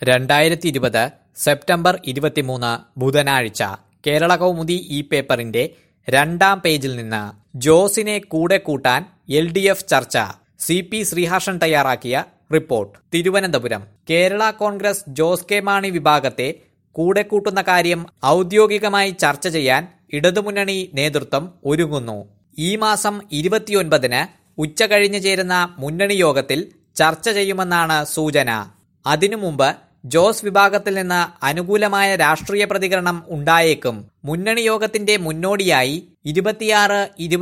2020 September 23 ബുധനാഴ്ച കേരള കൗമുദി ഈ പേപ്പറിന്റെ 2-ാം പേജിൽ നിന്ന് ജോസിനെ കൂടെ കൂട്ടാൻ LDF ചർച്ച. CP ശ്രീഹർഷൻ തയ്യാറാക്കിയ റിപ്പോർട്ട്. തിരുവനന്തപുരം. കേരള കോൺഗ്രസ് ജോസ് കെ മാണി വിഭാഗത്തെ കൂടെ കൂട്ടുന്ന കാര്യം ഔദ്യോഗികമായി ചർച്ച ചെയ്യാൻ ഇടതുമുന്നണി നേതൃത്വം ഒരുങ്ങുന്നു. ഈ മാസം 29-ന് ഉച്ചകഴിഞ്ഞ് ചേരുന്ന മുന്നണി യോഗത്തിൽ ചർച്ച ചെയ്യുമെന്നാണ് സൂചന. അതിനു മുമ്പ് ജോസ് വിഭാഗത്തിൽ നിന്ന് അനുകൂലമായ രാഷ്ട്രീയ പ്രതികരണം ഉണ്ടായേക്കും. മുന്നണി യോഗത്തിന്റെ മുന്നോടിയായി 26,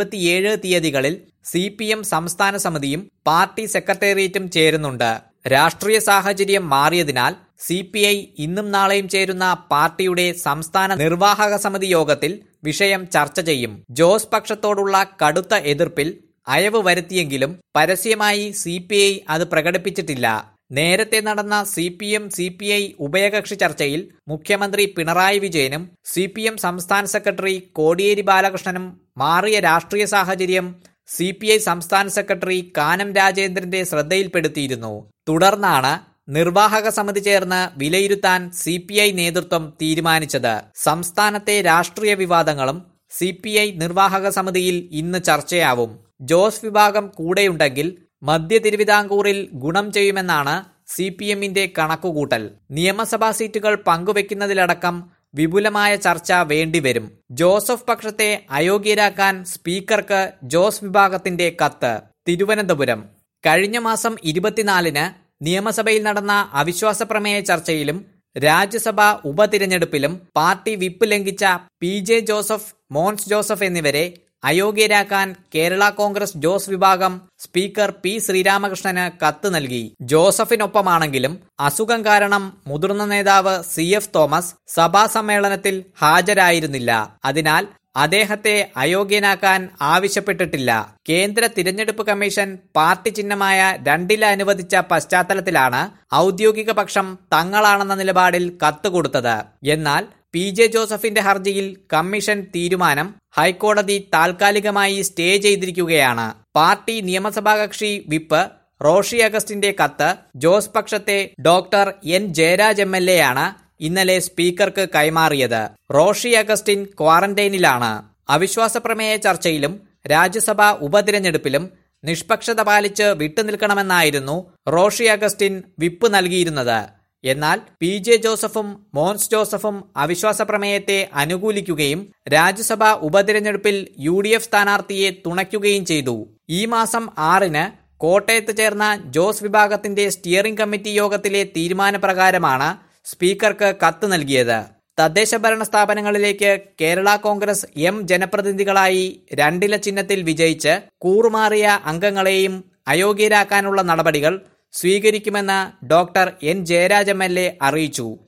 27 തീയതികളിൽ CPM സംസ്ഥാന സമിതിയും പാർട്ടി സെക്രട്ടേറിയറ്റും ചേരുന്നുണ്ട്. രാഷ്ട്രീയ സാഹചര്യം മാറിയതിനാൽ CPI ഇന്നും നാളെയും ചേരുന്ന പാർട്ടിയുടെ സംസ്ഥാന നിർവാഹക സമിതി യോഗത്തിൽ വിഷയം ചർച്ച ചെയ്യും. ജോസ് പക്ഷത്തോടുള്ള കടുത്ത എതിർപ്പിൽ അയവ് വരുത്തിയെങ്കിലും പരസ്യമായി CPI അത് പ്രകടിപ്പിച്ചിട്ടില്ല. നേരത്തെ നടന്ന CPM-CPI ഉഭയകക്ഷി ചർച്ചയിൽ മുഖ്യമന്ത്രി പിണറായി വിജയനും CPM സംസ്ഥാന സെക്രട്ടറി കോടിയേരി ബാലകൃഷ്ണനും മാറിയ രാഷ്ട്രീയ സാഹചര്യം CPI സംസ്ഥാന സെക്രട്ടറി കാനം രാജേന്ദ്രന്റെ ശ്രദ്ധയിൽപ്പെടുത്തിയിരുന്നു. തുടർന്നാണ് നിർവാഹക സമിതി ചേർന്ന് വിലയിരുത്താൻ CPI നേതൃത്വം തീരുമാനിച്ചത്. സംസ്ഥാനത്തെ രാഷ്ട്രീയ വിവാദങ്ങളും CPI നിർവാഹക സമിതിയിൽ ഇന്ന് ചർച്ചയാവും. ജോസ് വിഭാഗം കൂടെയുണ്ടെങ്കിൽ മധ്യ തിരുവിതാംകൂറിൽ ഗുണം ചെയ്യുമെന്നാണ് CPMന്റെ കണക്കുകൂട്ടൽ. നിയമസഭാ സീറ്റുകൾ പങ്കുവെക്കുന്നതിലടക്കം വിപുലമായ ചർച്ച വേണ്ടിവരും. ജോസഫ് പക്ഷത്തെ അയോഗ്യരാക്കാൻ സ്പീക്കർക്ക് ജോസ് വിഭാഗത്തിന്റെ കത്ത്. തിരുവനന്തപുരം. കഴിഞ്ഞ മാസം 24-ന് നിയമസഭയിൽ നടന്ന അവിശ്വാസ പ്രമേയ ചർച്ചയിലും രാജ്യസഭാ ഉപതിരഞ്ഞെടുപ്പിലും പാർട്ടി വിപ്പ് ലംഘിച്ച PJ ജോസഫ്, മോൻസ് ജോസഫ് എന്നിവരെ അയോഗ്യരാക്കാൻ കേരള കോൺഗ്രസ് ജോസ് വിഭാഗം സ്പീക്കർ P ശ്രീരാമകൃഷ്ണന് കത്ത് നൽകി. ജോസഫിനൊപ്പമാണെങ്കിലും അസുഖം കാരണം മുതിർന്ന നേതാവ് CF തോമസ് സഭാ സമ്മേളനത്തിൽ ഹാജരായിരുന്നില്ല. അതിനാൽ അദ്ദേഹത്തെ അയോഗ്യനാക്കാൻ ആവശ്യപ്പെട്ടിട്ടില്ല. കേന്ദ്ര തിരഞ്ഞെടുപ്പ് കമ്മീഷൻ പാർട്ടി ചിഹ്നമായ 2 അനുവദിച്ച പശ്ചാത്തലത്തിലാണ് ഔദ്യോഗിക പക്ഷം തങ്ങളാണെന്ന നിലപാടിൽ കത്ത് കൊടുത്തത്. എന്നാൽ PJ ജോസഫിന്റെ ഹർജിയിൽ കമ്മീഷൻ തീരുമാനം ഹൈക്കോടതി താൽക്കാലികമായി സ്റ്റേ ചെയ്തിരിക്കുകയാണ്. പാർട്ടി നിയമസഭാ കക്ഷി വിപ്പ് റോഷി അഗസ്റ്റിന്റെ കത്ത് ജോസ് പക്ഷത്തെ ഡോക്ടർ N ജയരാജ് MLA ആണ് ഇന്നലെ സ്പീക്കർക്ക് കൈമാറിയത്. റോഷി അഗസ്റ്റിൻ ക്വാറന്റൈനിലാണ്. അവിശ്വാസ പ്രമേയ ചർച്ചയിലും രാജ്യസഭാ ഉപതിരഞ്ഞെടുപ്പിലും നിഷ്പക്ഷത പാലിച്ച് വിട്ടുനിൽക്കണമെന്നായിരുന്നു റോഷി അഗസ്റ്റിൻ വിപ്പ് നൽകിയിരുന്നത്. എന്നാൽ PJ ജോസഫും മോൻസ് ജോസഫും അവിശ്വാസ പ്രമേയത്തെ അനുകൂലിക്കുകയും രാജ്യസഭാ ഉപതിരഞ്ഞെടുപ്പിൽ UDF സ്ഥാനാർത്ഥിയെ തുണയ്ക്കുകയും ചെയ്തു. ഈ മാസം 6-ന് കോട്ടയത്ത് ചേർന്ന ജോസ് വിഭാഗത്തിന്റെ സ്റ്റിയറിംഗ് കമ്മിറ്റി യോഗത്തിലെ തീരുമാനപ്രകാരമാണ് സ്പീക്കർക്ക് കത്ത് നൽകിയത്. തദ്ദേശ ഭരണ സ്ഥാപനങ്ങളിലേക്ക് കേരള കോൺഗ്രസ് M ജനപ്രതിനിധികളായി 2 ചിഹ്നത്തിൽ വിജയിച്ച് കൂറുമാറിയ അംഗങ്ങളെയും അയോഗ്യരാക്കാനുള്ള നടപടികൾ സ്വീകരിക്കുമെന്ന് ഡോക്ടർ N ജയരാജ് MLA അറിയിച്ചു.